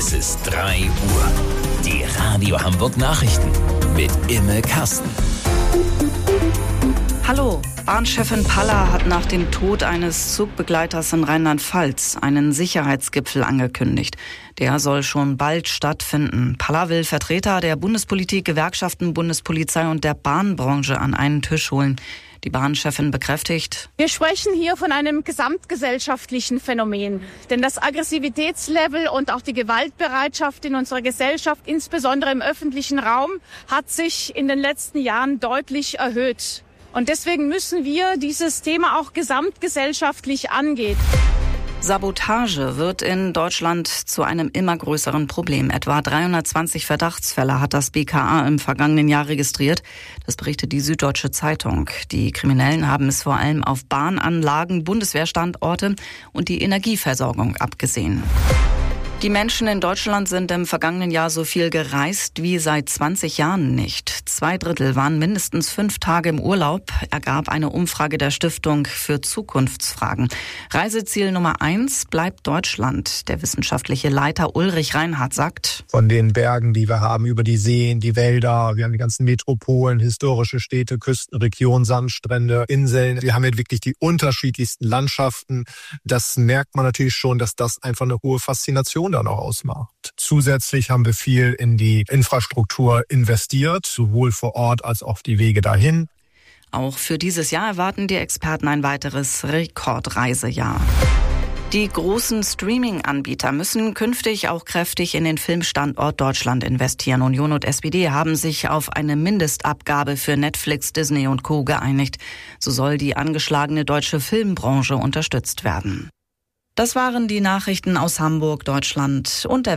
Es ist 3 Uhr. Die Radio Hamburg Nachrichten mit Imme Kasten. Hallo, Bahnchefin Palla hat nach dem Tod eines Zugbegleiters in Rheinland-Pfalz einen Sicherheitsgipfel angekündigt. Der soll schon bald stattfinden. Palla will Vertreter der Bundespolitik, Gewerkschaften, Bundespolizei und der Bahnbranche an einen Tisch holen. Die Bahnchefin bekräftigt: Wir sprechen hier von einem gesamtgesellschaftlichen Phänomen. Denn das Aggressivitätslevel und auch die Gewaltbereitschaft in unserer Gesellschaft, insbesondere im öffentlichen Raum, hat sich in den letzten Jahren deutlich erhöht. Und deswegen müssen wir dieses Thema auch gesamtgesellschaftlich angehen. Sabotage wird in Deutschland zu einem immer größeren Problem. Etwa 320 Verdachtsfälle hat das BKA im vergangenen Jahr registriert. Das berichtet die Süddeutsche Zeitung. Die Kriminellen haben es vor allem auf Bahnanlagen, Bundeswehrstandorte und die Energieversorgung abgesehen. Die Menschen in Deutschland sind im vergangenen Jahr so viel gereist wie seit 20 Jahren nicht. 2/3 waren mindestens 5 Tage im Urlaub, ergab eine Umfrage der Stiftung für Zukunftsfragen. Reiseziel Nummer 1 bleibt Deutschland. Der wissenschaftliche Leiter Ulrich Reinhardt sagt: Von den Bergen, die wir haben, über die Seen, die Wälder, wir haben die ganzen Metropolen, historische Städte, Küstenregionen, Sandstrände, Inseln. Wir haben ja wirklich die unterschiedlichsten Landschaften. Das merkt man natürlich schon, dass das einfach eine hohe Faszination dann auch ausmacht. Zusätzlich haben wir viel in die Infrastruktur investiert, sowohl vor Ort als auch die Wege dahin. Auch für dieses Jahr erwarten die Experten ein weiteres Rekordreisejahr. Die großen Streaming-Anbieter müssen künftig auch kräftig in den Filmstandort Deutschland investieren. Union und SPD haben sich auf eine Mindestabgabe für Netflix, Disney und Co. geeinigt. So soll die angeschlagene deutsche Filmbranche unterstützt werden. Das waren die Nachrichten aus Hamburg, Deutschland und der